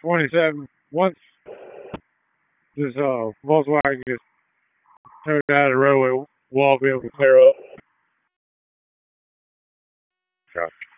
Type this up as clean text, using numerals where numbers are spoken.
27. Once this Volkswagen gets towed out of the roadway, we'll all be able to clear up.